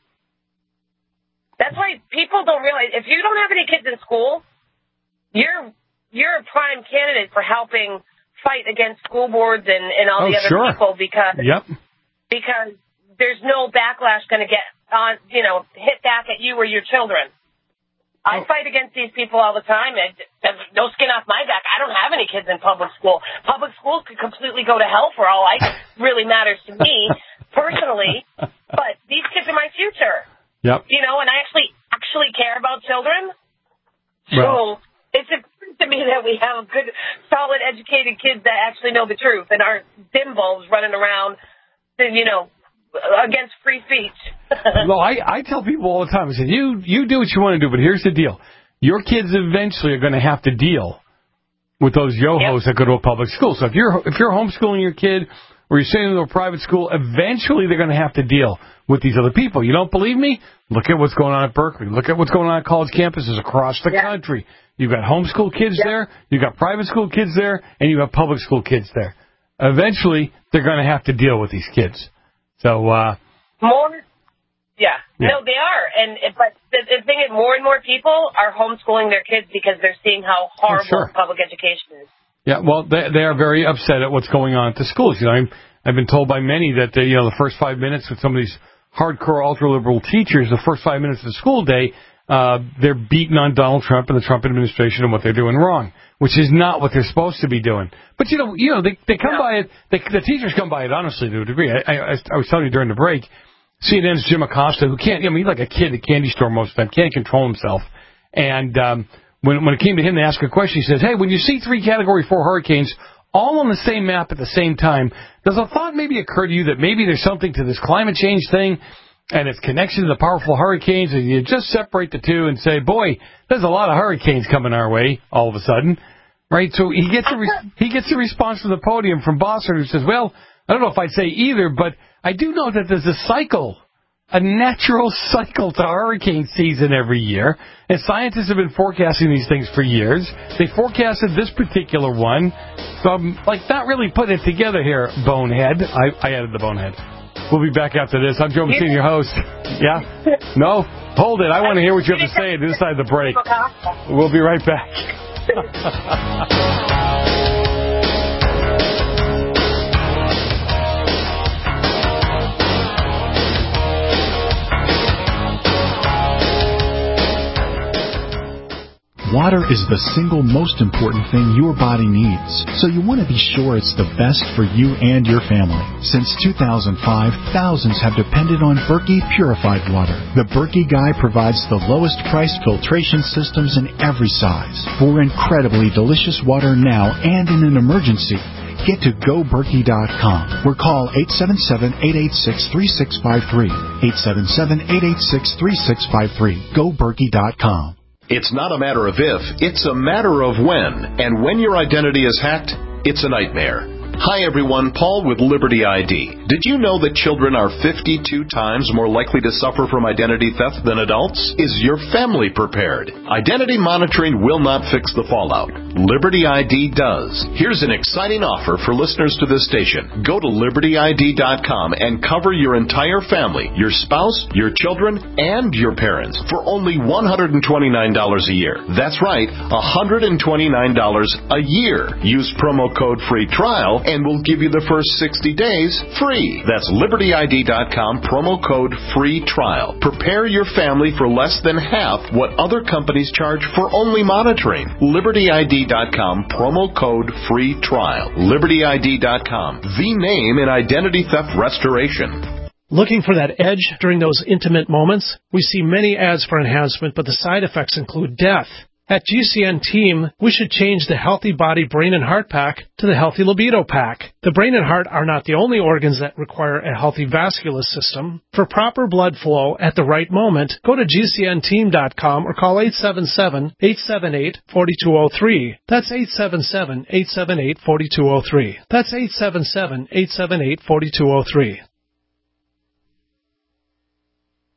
That's why people don't realize, if you don't have any kids in school, you're you're a prime candidate for helping fight against school boards and, and all oh, the other sure. people because yep. because there's no backlash going to get on, you know, hit back at you or your children. I fight against these people all the time, and there's no skin off my back. I don't have any kids in public school. Public schools could completely go to hell for all I really matters to me personally, but these kids are my future. Yep. You know, and I actually actually care about children. Well, so it's important to me that we have good, solid, educated kids that actually know the truth and aren't bimbos running around, you know, against free speech. Well, I, I tell people all the time, I said, you, you do what you want to do, but here's the deal. Your kids eventually are going to have to deal with those yo-hos yep. that go to a public school. So if you're if you're homeschooling your kid or you're sending them to a private school, eventually they're going to have to deal with these other people. You don't believe me? Look at what's going on at Berkeley. Look at what's going on at college campuses across the yep. country. You've got homeschool kids yep. there, you've got private school kids there, and you have public school kids there. Eventually, they're going to have to deal with these kids. So, uh... More... Yeah. yeah. No, they are. And But the, the thing is, more and more people are homeschooling their kids because they're seeing how horrible oh, sure. public education is. Yeah, well, they, they are very upset at what's going on at the schools. You know, I'm, I've been told by many that, uh, you know, the first five minutes with some of these hardcore ultra-liberal teachers, the first five minutes of the school day, uh, they're beating on Donald Trump and the Trump administration and what they're doing wrong, which is not what they're supposed to be doing. But, you know, you know, they, they come yeah. by it, they, the teachers come by it honestly to a degree. I, I, I was telling you during the break, C N N's Jim Acosta, who can't, I mean, he's like a kid at a candy store most of the time, can't control himself. And um, when, when it came to him to ask a question, he says, hey, when you see three Category four hurricanes all on the same map at the same time, does a thought maybe occur to you that maybe there's something to this climate change thing and its connection to the powerful hurricanes, and you just separate the two and say, boy, there's a lot of hurricanes coming our way all of a sudden, right? So he gets a, re- he gets a response from the podium from Bossert who says, well, I don't know if I'd say either, but I do know that there's a cycle, a natural cycle to hurricane season every year, and scientists have been forecasting these things for years. They forecasted this particular one, so I'm like not really putting it together here, bonehead. I, I added the bonehead. We'll be back after this. I'm Joe Messina, your host. Yeah? No? Hold it. I want to hear what you have to say this side of the break. We'll be right back. Water is the single most important thing your body needs, so you want to be sure it's the best for you and your family. Since two thousand five, thousands have depended on Berkey purified water. The Berkey Guy provides the lowest price filtration systems in every size. For incredibly delicious water now and in an emergency, get to go berkey dot com or call eight seven seven, eight eight six, three six five three. eight seven seven, eight eight six, three six five three. go berkey dot com. It's not a matter of if, it's a matter of when. And when your identity is hacked, it's a nightmare. Hi everyone, Paul with Liberty I D. Did you know that children are fifty-two times more likely to suffer from identity theft than adults? Is your family prepared? Identity monitoring will not fix the fallout. Liberty I D does. Here's an exciting offer for listeners to this station. Go to liberty I D dot com and cover your entire family, your spouse, your children, and your parents for only one hundred twenty-nine dollars a year. That's right, one hundred twenty-nine dollars a year. Use promo code free trial and we'll give you the first sixty days free. That's liberty I D dot com, promo code free trial. Prepare your family for less than half what other companies charge for only monitoring. liberty I D dot com, promo code free trial. liberty I D dot com, the name in identity theft restoration. Looking for that edge during those intimate moments? We see many ads for enhancement, but the side effects include death. At G C N Team, we should change the Healthy Body Brain and Heart Pack to the Healthy Libido Pack. The brain and heart are not the only organs that require a healthy vascular system. For proper blood flow at the right moment, go to G C N team dot com or call eight seven seven, eight seven eight, four two zero three. That's eight seven seven, eight seven eight, four two zero three. That's eight seven seven, eight seven eight, four two zero three.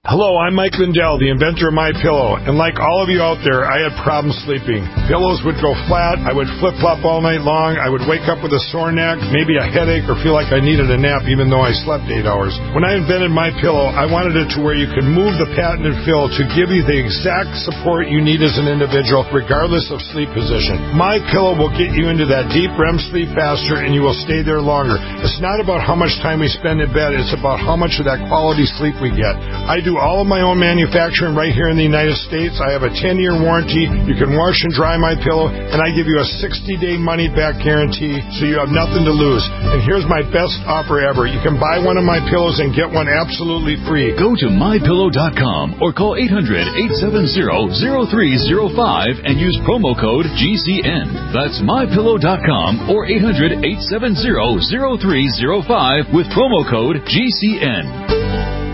Hello, I'm Mike Lindell, the inventor of MyPillow, and like all of you out there, I had problems sleeping. Pillows would go flat, I would flip-flop all night long, I would wake up with a sore neck, maybe a headache, or feel like I needed a nap even though I slept eight hours. When I invented MyPillow, I wanted it to where you could move the patented fill to give you the exact support you need as an individual, regardless of sleep position. MyPillow will get you into that deep R E M sleep faster, and you will stay there longer. It's not about how much time we spend in bed, it's about how much of that quality sleep we get. I do all of my own manufacturing right here in the United States. I have a ten-year warranty. You can wash and dry my pillow, and I give you a sixty-day money-back guarantee, so you have nothing to lose. And here's my best offer ever. You can buy one of my pillows and get one absolutely free. Go to my pillow dot com or call eight hundred, eight seven zero, zero three zero five and use promo code G C N. That's my pillow dot com or eight hundred, eight seven zero, zero three zero five with promo code G C N.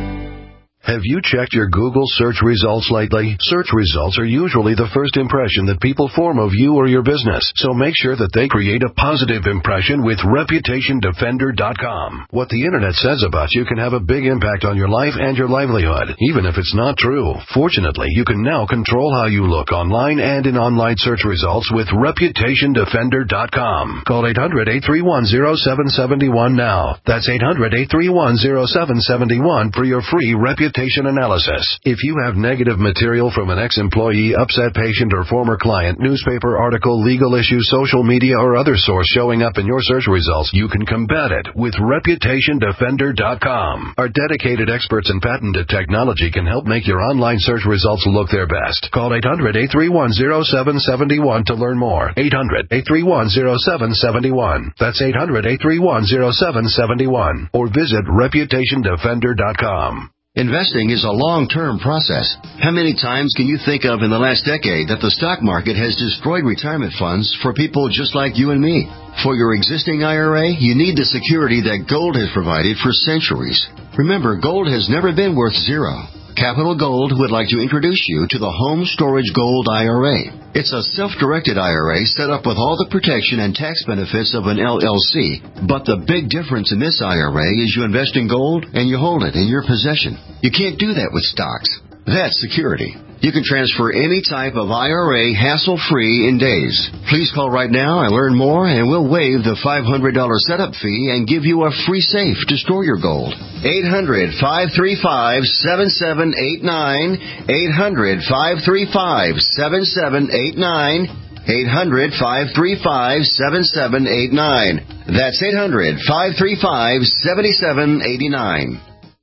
Have you checked your Google search results lately? Search results are usually the first impression that people form of you or your business, so make sure that they create a positive impression with reputation defender dot com. What the Internet says about you can have a big impact on your life and your livelihood, even if it's not true. Fortunately, you can now control how you look online and in online search results with reputation defender dot com. Call eight hundred, eight three one, zero seven seven one now. That's eight hundred, eight three one, zero seven seven one for your free reputation analysis. If you have negative material from an ex-employee, upset patient, or former client, newspaper article, legal issue, social media, or other source showing up in your search results, you can combat it with reputation defender dot com. Our dedicated experts in patented technology can help make your online search results look their best. Call eight hundred, eight three one, zero seven seven one to learn more. eight hundred, eight three one, zero seven seven one. That's eight hundred, eight three one, zero seven seven one. Or visit reputation defender dot com. Investing is a long-term process. How many times can you think of in the last decade that the stock market has destroyed retirement funds for people just like you and me? For your existing I R A, you need the security that gold has provided for centuries. Remember, gold has never been worth zero. Capital Gold would like to introduce you to the Home Storage Gold I R A. It's a self-directed I R A set up with all the protection and tax benefits of an L L C. But the big difference in this I R A is you invest in gold and you hold it in your possession. You can't do that with stocks. That's security. You can transfer any type of I R A hassle-free in days. Please call right now and learn more, and we'll waive the five hundred dollars setup fee and give you a free safe to store your gold. eight hundred, five three five, seven seven eight nine. eight hundred, five three five, seven seven eight nine. eight hundred, five three five, seven seven eight nine. That's eight hundred, five three five, seven seven eight nine.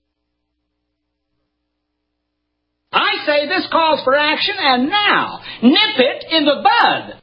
I say this calls for action, and now, nip it in the bud.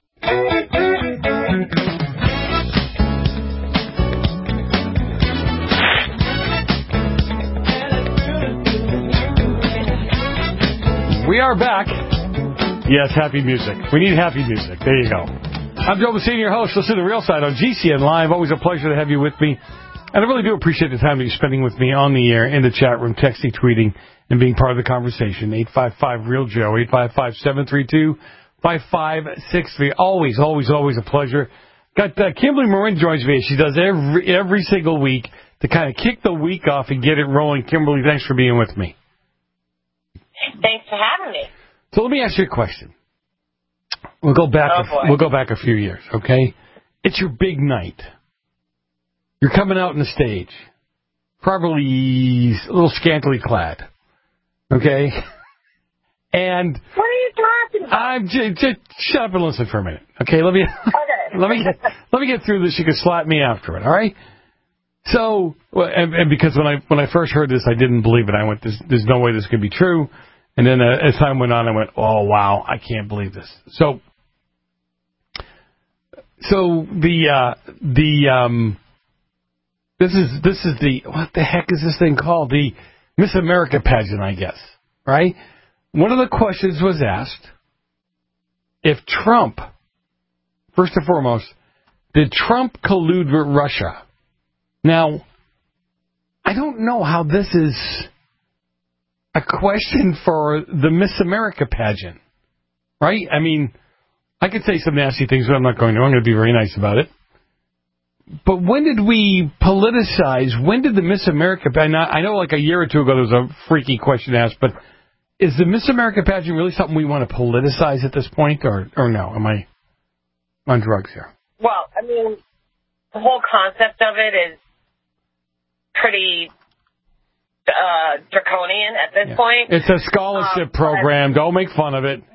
We are back. Yes, happy music. We need happy music. There you go. I'm Joe Messina, your host. Listen to The Real Side on G C N Live. Always a pleasure to have you with me. And I really do appreciate the time that you're spending with me on the air, in the chat room, texting, tweeting, and being part of the conversation. eight five five, real Joe, eight five five, seven three two, five five six three. Always, always, always a pleasure. Got uh, Kimberly Marin joins me. She does every every single week to kind of kick the week off and get it rolling. Kimberly, thanks for being with me. Thanks for having me. So let me ask you a question. We'll go back. Oh, a, we'll go back a few years, okay? It's your big night. You're coming out on the stage, probably a little scantily clad, okay? And what are you talking about? I'm just, just shut up and listen for a minute, okay? Let me okay. let me get let me get through this. You can slap me after it, all right? So, and, and because when I when I first heard this, I didn't believe it. I went, "There's, there's no way this could be true." And then uh, as time went on, I went, "Oh wow, I can't believe this." So, so the uh, the um. This is this is the, what the heck is this thing called? The Miss America pageant, I guess, right? One of the questions was asked, if Trump, first and foremost, did Trump collude with Russia? Now, I don't know how this is a question for the Miss America pageant, right? I mean, I could say some nasty things, but I'm not going to. I'm going to be very nice about it. but when did we politicize? When did the Miss America pageant? I know like a year or two ago there was a freaky question asked, but is the Miss America pageant really something we want to politicize at this point, or or no? Am I on drugs here? Well, I mean, the whole concept of it is pretty uh, draconian at this yeah. point. It's a scholarship um, program. Don't make fun of it.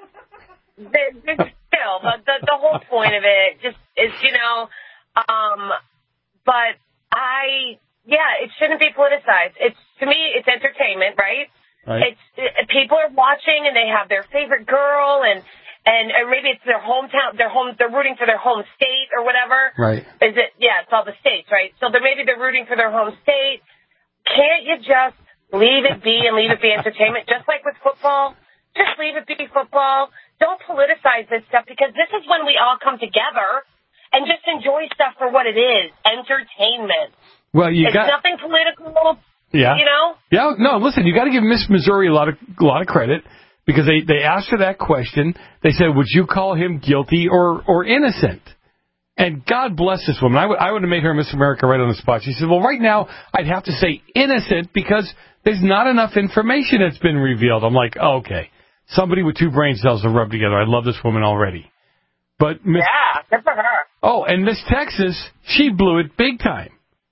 The, the, still, the, the the whole point of it just is, you know, um, but I, yeah, it shouldn't be politicized. It's, to me, it's entertainment, right? Right. It's it, people are watching and they have their favorite girl and, and or maybe it's their hometown, their home, they're rooting for their home state or whatever. Right. Is it? Yeah, it's all the states, right? So they're, maybe they're rooting for their home state. Can't you just leave it be and leave it be entertainment? Just like with football, just leave it be football. Don't politicize this stuff because this is when we all come together and just enjoy stuff for what it is, entertainment. Well, you it's got nothing political. Yeah. You know? Yeah. No, listen, you got to give Miss Missouri a lot of a lot of credit because they, they asked her that question. They said, would you call him guilty or, or innocent? And God bless this woman. I would I would have made her Miss America right on the spot. She said, well, right now I'd have to say innocent because there's not enough information that's been revealed. I'm like, oh, okay. Somebody with two brain cells to rub together. I love this woman already. But Miss, yeah, good for her. Oh, and Miss Texas, she blew it big time.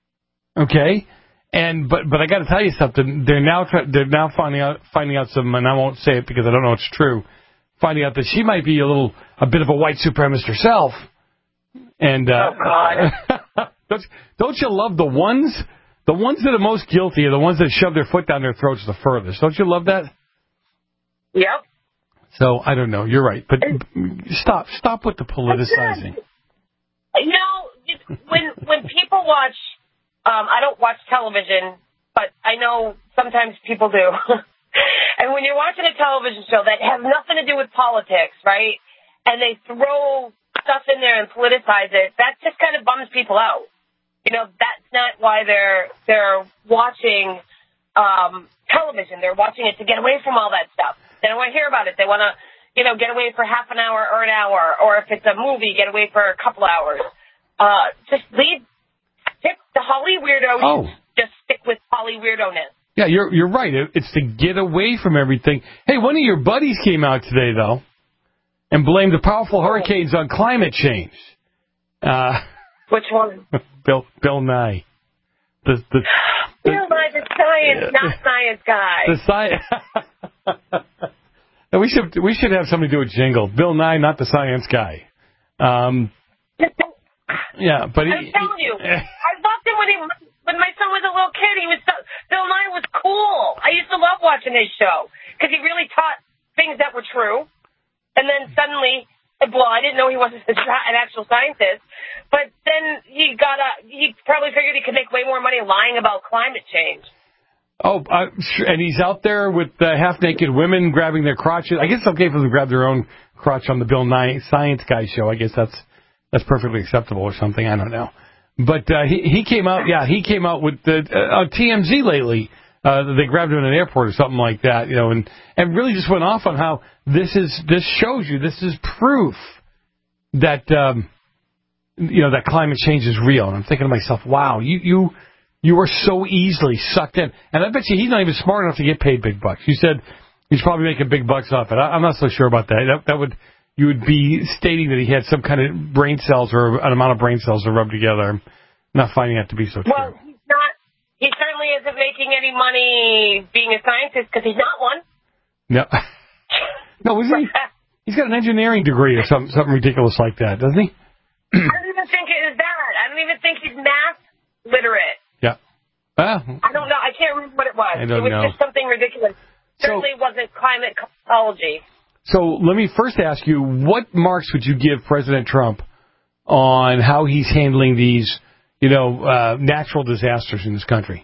Okay? And but but I got to tell you something. They're now they're now finding out finding out some, and I won't say it because I don't know it's true. Finding out that she might be a little a bit of a white supremacist herself. And uh, oh God, don't don't you love the ones the ones that are most guilty are the ones that shove their foot down their throats the furthest? Don't you love that? Yep. So I don't know. You're right, but stop stop with the politicizing. You know, when when people watch. Um, I don't watch television, but I know sometimes people do. And when you're watching a television show that has nothing to do with politics, right, and they throw stuff in there and politicize it, that just kind of bums people out. You know, that's not why they're they're watching um, television. They're watching it to get away from all that stuff. They don't want to hear about it. They want to, you know, get away for half an hour or an hour, or if it's a movie, get away for a couple hours. Uh, just leave. Stick the Holly weirdo. Oh. Just stick with Holly weirdo-ness. Yeah, you're you're right. It's to get away from everything. Hey, one of your buddies came out today, though, and blamed the powerful hurricanes on climate change. Uh, Which one? Bill Bill Nye. The, the, the, Bill Nye, the science, not science guy. The science. we should we should have somebody do a jingle. Bill Nye, not the science guy. Um. Yeah, but he, I'm telling you, I loved him when he when my son was a little kid. He was so, Bill Nye was cool. I used to love watching his show because he really taught things that were true. And then suddenly, well, I didn't know he wasn't an actual scientist. But then he got a. He probably figured he could make way more money lying about climate change. Oh, uh, and he's out there with uh, half-naked women grabbing their crotches. I guess it's okay for them to grab their own crotch on the Bill Nye Science Guy show. I guess that's. That's perfectly acceptable or something. I don't know. But uh, he he came out, yeah, he came out with the, uh, on T M Z lately. Uh, they grabbed him in an airport or something like that, you know, and, and really just went off on how this is this shows you, this is proof that, um, you know, that climate change is real. And I'm thinking to myself, wow, you, you, you are so easily sucked in. And I bet you he's not even smart enough to get paid big bucks. You said he's probably making big bucks off it. I, I'm not so sure about that. That, that would... You would be stating that he had some kind of brain cells or an amount of brain cells to rub together. I'm not finding that to be so true. Well, he's not. He certainly isn't making any money being a scientist because he's not one. No. No, isn't he? He's got an engineering degree or something, something ridiculous like that, doesn't he? I don't even think it is that. I don't even think he's math literate. Yeah. Ah. I don't know. I can't remember what it was. I don't it was know. just something ridiculous. Certainly so, wasn't climate ecology. So let me first ask you, what marks would you give President Trump on how he's handling these, you know, uh, natural disasters in this country?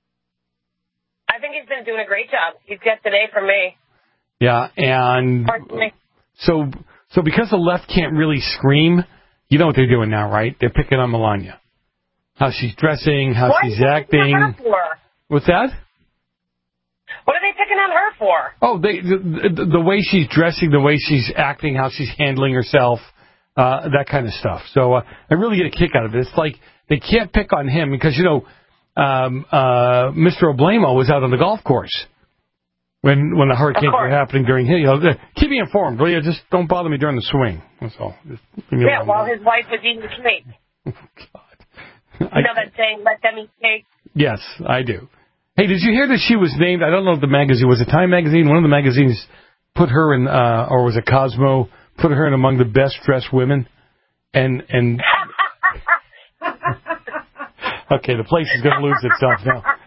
I think he's been doing a great job. He's got an A from me. Yeah, and so so because the left can't really scream, you know what they're doing now, right? They're picking on Melania. How she's dressing, how what she's acting. What's that? What are they picking on her for? Oh, they, the, the, the way she's dressing, the way she's acting, how she's handling herself. uh, that kind of stuff. So uh, I really get a kick out of it. It's like they can't pick on him because, you know, um, uh, Mister Oblamo was out on the golf course when when the hurricanes were happening during his. You know, keep me informed, will you? Just don't bother me during the swing. That's all. Just leave me Yeah, alone. while his wife was eating cake. You know that saying, let them eat cake? Yes, I do. Hey, did you hear that she was named, I don't know if the magazine, was it Time Magazine? One of the magazines put her in, uh, or was it Cosmo, put her in among the best dressed women? And, and, okay, the place is going to lose itself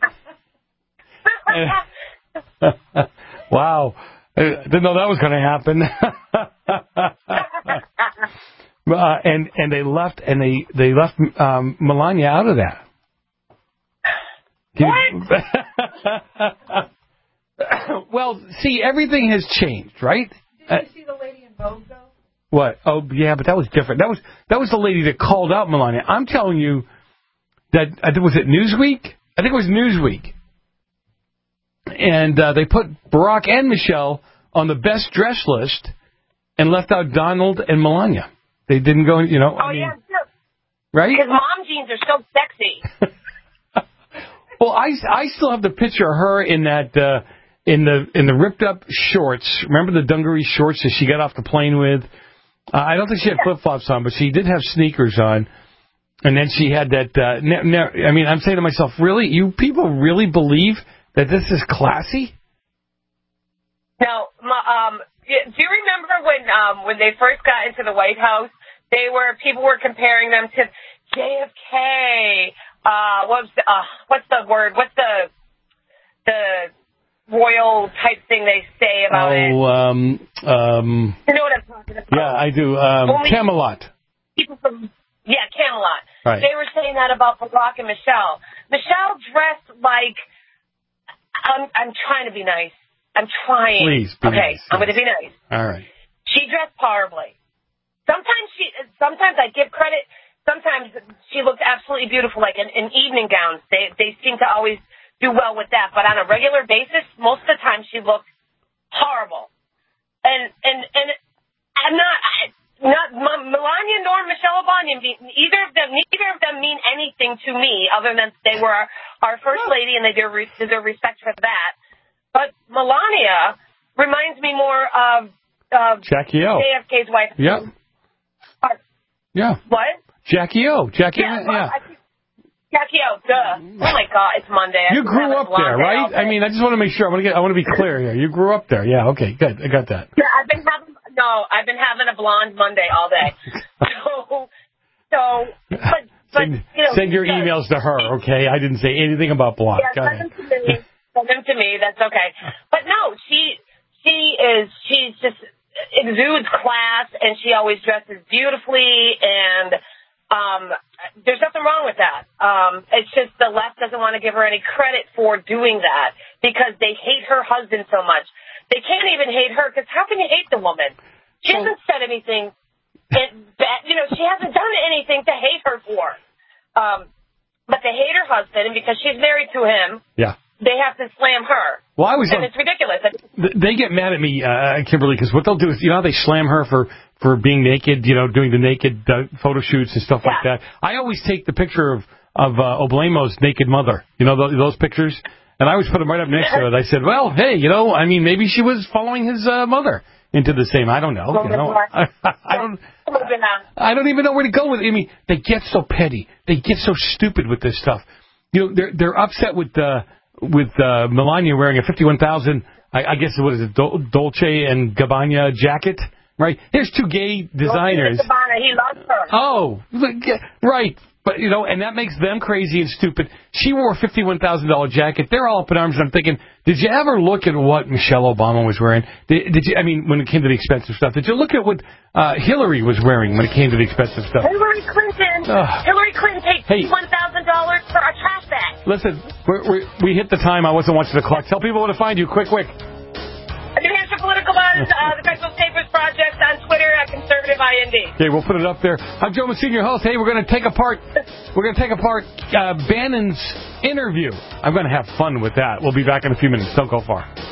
now. And, wow. I didn't know that was going to happen. uh, and, and they left, and they, they left, um, Melania out of that. What? Well, see, everything has changed, right? Did you uh, see the lady in Vogue, though? What? Oh, yeah, but that was different. That was that was the lady that called out Melania. I'm telling you that, I think, was it Newsweek? I think it was Newsweek. And uh, they put Barack and Michelle on the best dress list and left out Donald and Melania. They didn't go, you know. Oh, I mean, yeah, sure. Right? Because mom jeans are so sexy. Well, I, I still have the picture of her in that uh, in the in the ripped up shorts. Remember the dungaree shorts that she got off the plane with? Uh, I don't think she had flip flops on, but she did have sneakers on. And then she had that. Uh, ne- ne- I mean, I'm saying to myself, really, you people really believe that this is classy? No, um, do you remember when um, when they first got into the White House? They were people were comparing them to J F K. Uh, what's the, uh, what's the word? What's the the royal type thing they say about oh, it? Oh, um, um. You know what I'm talking about? Yeah, I do. Um, Only Camelot. People from yeah, Camelot. Right. They were saying that about Barack and Michelle. Michelle dressed like I'm. I'm trying to be nice. I'm trying. Please be okay, nice. I'm going to be nice. All right. She dressed horribly. Sometimes she. Sometimes I give credit. Sometimes she looked absolutely beautiful, like in, in evening gowns. They they seem to always do well with that. But on a regular basis, most of the time she looked horrible. And and and I'm not I, not Melania nor Michelle Obama. Either of them, neither of them mean anything to me other than they were our, our first lady and they deserve respect for that. But Melania reminds me more of uh, Jackie O. J F K's wife. Yep. Uh, Yeah. what? Jackie O. Jackie Yeah. O. Well, Yeah. I think, Jackie O. Duh. Oh my God, it's Monday. I You just grew have a up blonde there, day all right? day. I mean, I just want to make sure. I want to get. I want to be clear here. You grew up there. Yeah. Okay. Good. I got that. Yeah, I've been having no. I've been having a blonde Monday all day. so, so, but, but Send, you know, send your so, emails to her, okay? I didn't say anything about blonde. Yeah, Go send ahead. them to me. Send them to me. That's okay. But no, she she is she's just exudes class, and she always dresses beautifully, and um, there's nothing wrong with that. Um, it's just the left doesn't want to give her any credit for doing that because they hate her husband so much. They can't even hate her because how can you hate the woman? She hasn't said anything bad. You know, she hasn't done anything to hate her for. Um, but they hate her husband, and because she's married to him, Yeah. they have to slam her. Well, I was. And it's ridiculous. They get mad at me, uh, Kimberly, because what they'll do is, you know, how they slam her for for being naked, you know, doing the naked uh, photo shoots and stuff Yeah. like that. I always take the picture of of uh, Oblamo's naked mother. You know those, those pictures, and I always put them right up next to it. I said, well, hey, you know, I mean, maybe she was following his uh, mother into the same. I don't know. You know, I, I don't. I don't even know where to go with it. I mean, they get so petty. They get so stupid with this stuff. You know, they're they're upset with uh, with uh, Melania wearing a fifty-one thousand. I, I guess what is it, Dol- Dolce and Gabbana jacket, right? Here's two gay designers. Dolce and Gabbana, he loves her. Oh, look, yeah, right. But, you know, and that makes them crazy and stupid. She wore a fifty-one thousand dollars jacket. They're all up in arms. And I'm thinking, did you ever look at what Michelle Obama was wearing? Did, did you? I mean, when it came to the expensive stuff, did you look at what uh, Hillary was wearing when it came to the expensive stuff? Hillary Clinton. Ugh. Hillary Clinton paid Hey. one thousand dollars for a trash bag. Listen, we're, we're, we hit the time. I wasn't watching the clock. Tell people where to find you. Quick, quick. New Hampshire Political Buzz, uh, the Crystal Papers Project on Twitter at Conservative I N D. Okay, we'll put it up there. I'm Joe Messina, your host. Hey, we're going to take apart. We're going to take apart uh, Bannon's interview. I'm going to have fun with that. We'll be back in a few minutes. Don't go far.